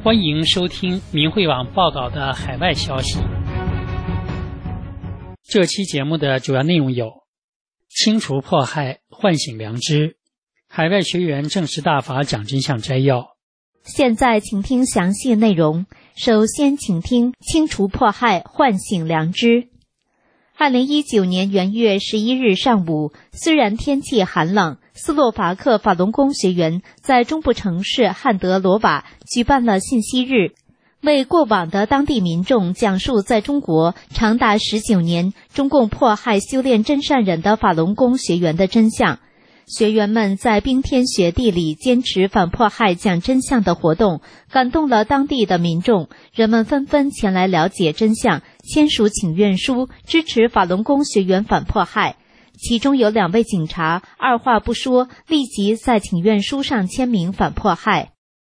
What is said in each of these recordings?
欢迎收听明慧网报道的海外消息。这期节目的主要内容有：清除迫害，唤醒良知；海外学员证实大法讲真相摘要。 现在请听详细内容。首先请听清除迫害，唤醒良知。2019年元月11日上午，虽然天气寒冷，斯洛伐克法轮功学员在中部城市汉德罗瓦举办了信息日，为过往的当地民众讲述在中国长达19年中共迫害修炼真善忍的法轮功学员的真相。学员们在冰天雪地里坚持反迫害讲真相的活动，感动了当地的民众，人们纷纷前来了解真相，签署请愿书，支持法轮功学员反迫害。其中有2位警察二话不说，立即在请愿书上签名反迫害。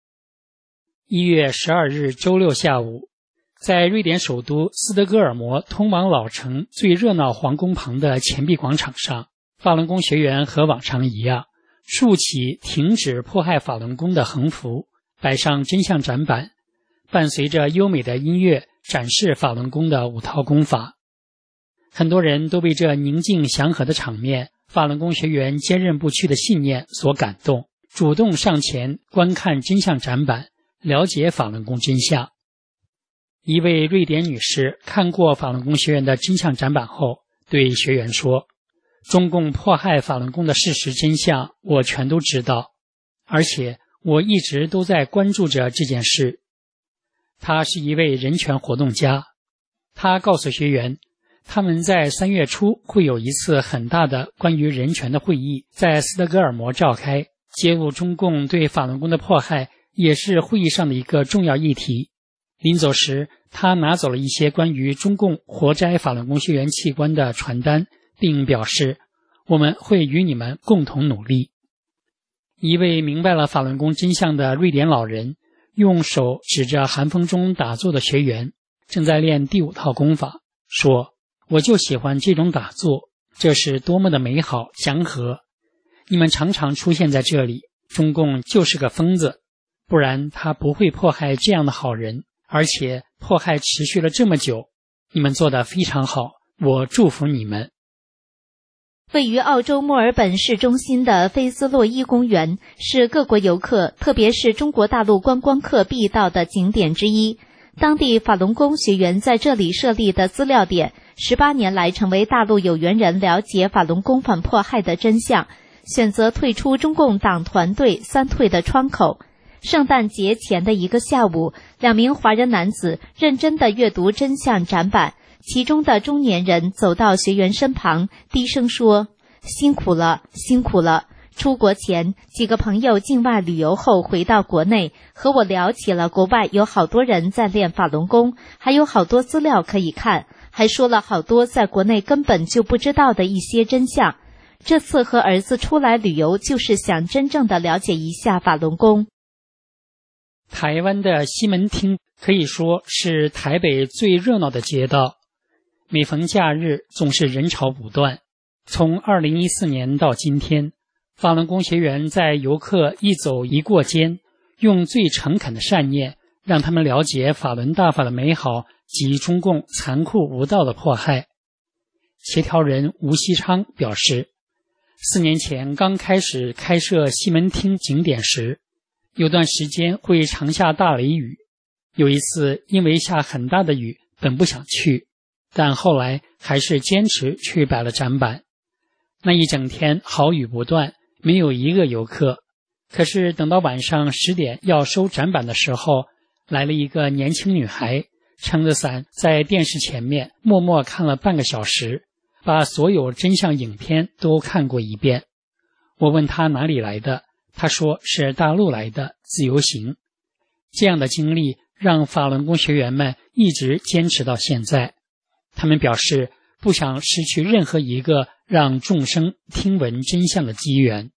1月12日周六下午，在瑞典首都斯德哥尔摩通往老城最热闹皇宫旁的钱币广场上，法轮功学员和往常一样，竖起停止迫害法轮功的横幅，摆上真相展板，伴随着优美的音乐展示法轮功的5套功法。很多人都被这宁静祥和的场面、法轮功学员坚韧不屈的信念所感动，主动上前观看真相展板，了解法轮功真相。一位瑞典女士看过法轮功学员的真相展板后，对学员说：中共迫害法轮功的事实真相我全都知道，而且我一直都在关注着这件事。她是一位人权活动家，她告诉学员，他们在3月初会有一次很大的关于人权的会议在斯德哥尔摩召开，揭露中共对法轮功的迫害也是会议上的一个重要议题。临走时，他拿走了一些关于中共活摘法轮功学员器官的传单，并表示我们会与你们共同努力。一位明白了法轮功真相的瑞典老人用手指着寒风中打坐的学员，正在练第5套功法，说：我就喜欢这种打坐，这是多么的美好祥和。你们常常出现在这里，中共就是个疯子，不然他不会迫害这样的好人，而且迫害持续了这么久。你们做得非常好，我祝福你们。 位于澳洲墨尔本市中心的菲兹洛伊公园是各国游客，特别是中国大陆观光客必到的景点之一。当地法轮功学员在这里设立的资料点，18年来成为大陆有缘人了解法轮功反迫害的真相，选择退出中共党团队3退的窗口。圣诞节前的一个下午，2名华人男子认真地阅读真相展板，其中的中年人走到学员身旁，低声说：辛苦了，辛苦了。出国前，几个朋友境外旅游后回到国内，和我聊起了国外有好多人在练法轮功，还有好多资料可以看，还说了好多在国内根本就不知道的一些真相。这次和儿子出来旅游，就是想真正的了解一下法轮功。 台湾的西门町可以说是台北最热闹的街道，每逢假日总是人潮不断。从2014年到今天，法轮功学员在游客一走一过间，用最诚恳的善念让他们了解法轮大法的美好及中共残酷无道的迫害。协调人吴锡昌表示，4年前刚开始开设西门町景点时，有段时间会常下大雷雨，有一次因为下很大的雨，本不想去，但后来还是坚持去摆了展板。那一整天好雨不断，没有一个游客。可是等到晚上10点要收展板的时候，来了一个年轻女孩，撑着伞在电视前面默默看了半个小时，把所有真相影片都看过一遍。我问她哪里来的，她说是大陆来的自由行。这样的经历让法轮功学员们一直坚持到现在。他们表示不想失去任何一个让众生听闻真相的机缘。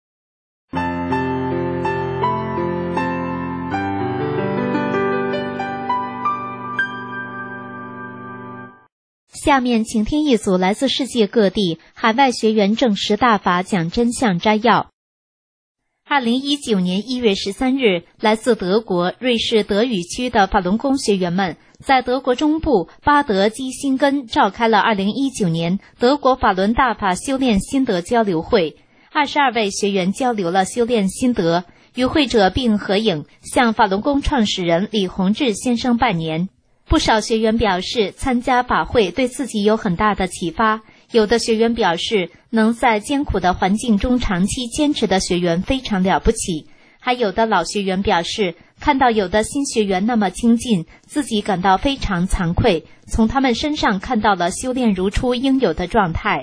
下面请听一组来自世界各地海外学员证实大法讲真相摘要。 2019年1月13日，来自德国、瑞士德语区的法轮功学员们在德国中部巴德基辛根召开了2019年德国法轮大法修炼心得交流会。22位学员交流了修炼心得，与会者并合影，向法轮功创始人李洪志先生拜年。不少学员表示，参加法会对自己有很大的启发。有的学员表示，能在艰苦的环境中长期坚持的学员非常了不起。还有的老学员表示，看到有的新学员那么精进，自己感到非常惭愧，从他们身上看到了修炼如初应有的状态。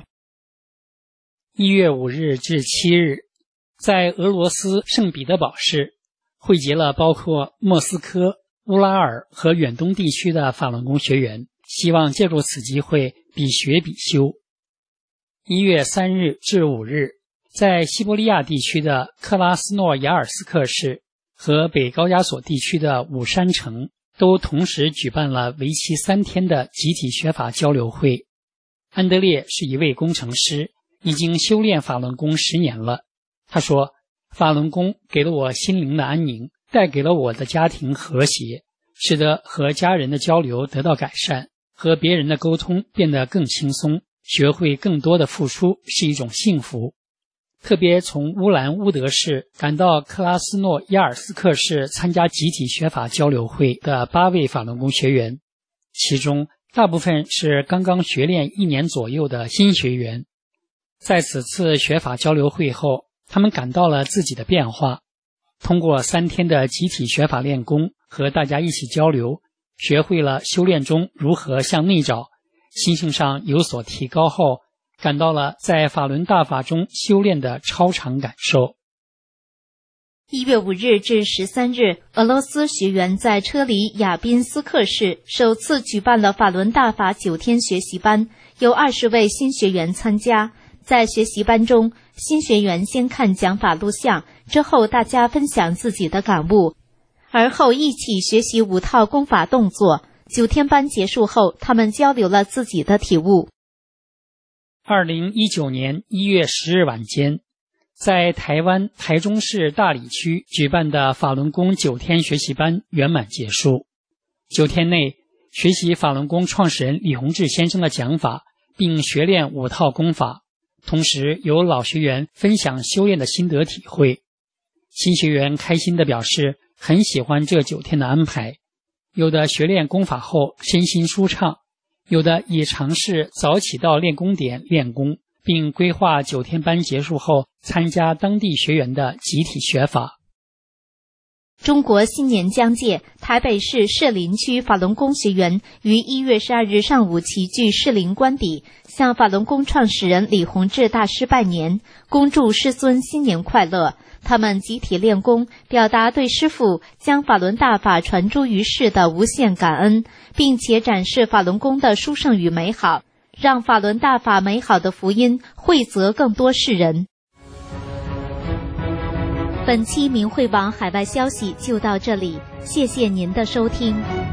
1月5日至7日，在俄罗斯圣彼得堡市汇集了包括莫斯科、乌拉尔和远东地区的法轮功学员，希望借助此机会比学比修。1月3日至5日，在西伯利亚地区的克拉斯诺亚尔斯克市和北高加索地区的武山城都同时举办了为期3天的集体学法交流会。安德烈是一位工程师，已经修炼法轮功10年了。他说，法轮功给了我心灵的安宁，带给了我的家庭和谐，使得和家人的交流得到改善，和别人的沟通变得更轻松，学会更多的付出是一种幸福。特别从乌兰乌德市赶到克拉斯诺亚尔斯克市参加集体学法交流会的8位法轮功学员，其中大部分是刚刚学练1年左右的新学员。在此次学法交流会后，他们感到了自己的变化，通过3天的集体学法练功，和大家一起交流，学会了修炼中如何向内找，心性上有所提高后，感到了在法轮大法中修炼的超常感受。 1月5日至13日，俄罗斯学员在车里亚宾斯克市首次举办了法轮大法9天学习班，有20位新学员参加。在学习班中，新学员先看讲法录像，之后大家分享自己的感悟，而后一起学习5套功法动作。9天班结束后，他们交流了自己的体悟。 2019年1月10日晚间，在台湾台中市大里区举办的法轮功9天学习班圆满结束。9天内，学习法轮功创始人李洪志先生的讲法，并学练5套功法，同时有老学员分享修炼的心得体会。新学员开心地表示，很喜欢这9天的安排，有的学练功法后身心舒畅，有的也尝试早起到练功点练功，并规划9天班结束后参加当地学员的集体学法。 中国新年将届，台北市士林区法轮功学员于1月12日上午齐聚士林官邸，向法轮功创始人李洪志大师拜年，恭祝师尊新年快乐。他们集体练功，表达对师父将法轮大法传诸于世的无限感恩，并且展示法轮功的殊胜与美好，让法轮大法美好的福音惠泽更多世人。本期明慧网海外消息就到这里，谢谢您的收听。